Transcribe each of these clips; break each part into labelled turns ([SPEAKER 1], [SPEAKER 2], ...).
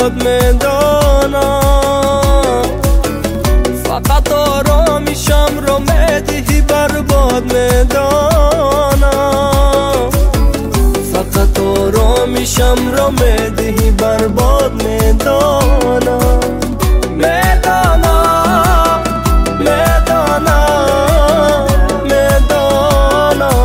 [SPEAKER 1] برباد میدانم، فقط آرامیشم را میدهی برباد میدانم، فقط آرامیشم را میدهی برباد میدانم. میدانم میدانم میدانم.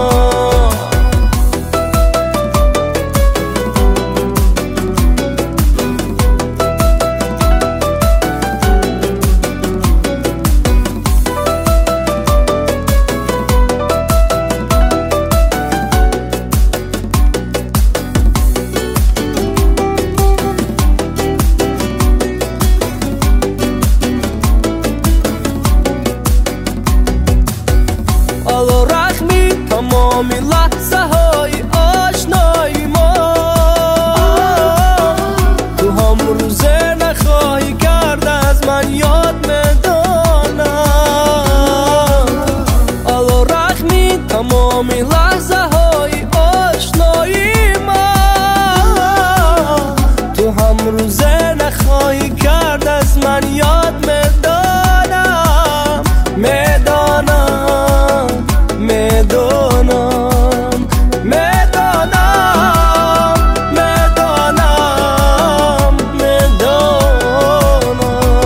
[SPEAKER 1] تمام لحظه های آشنایی ما، تو هم روزه نخواهی کرد از من یاد میدانم. علا رحمی تمام لحظه های آشنایی ما، تو هم روزه نخواهی کرد از من یاد میدانم. میدانم میدانم میدانم میدانم میدانم.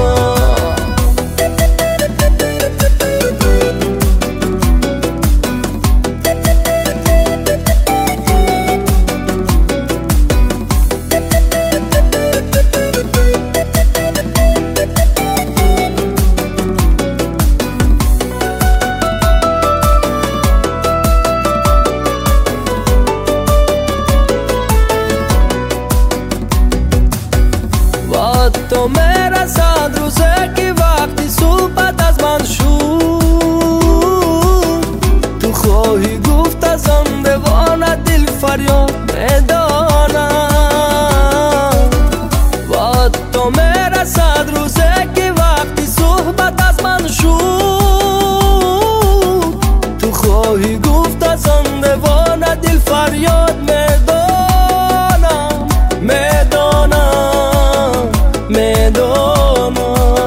[SPEAKER 1] تو میرسد روزه که وقتی صحبت از من شد، تو خواهی گفت ازم دیوانه دل فریاد میدانم. و تو میرسد روزه که وقتی صحبت از من شد، تو خواهی گفت ازم دیوانه دل فریاد میدانم. میدانم میدانم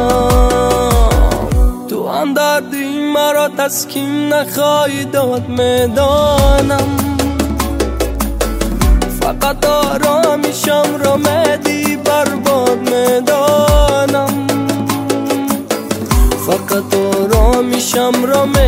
[SPEAKER 1] تو هم دردی مرا تسکین نخواهی داد. میدانم فقط آرامیشم را میدی برباد میدانم، فقط آرامیشم را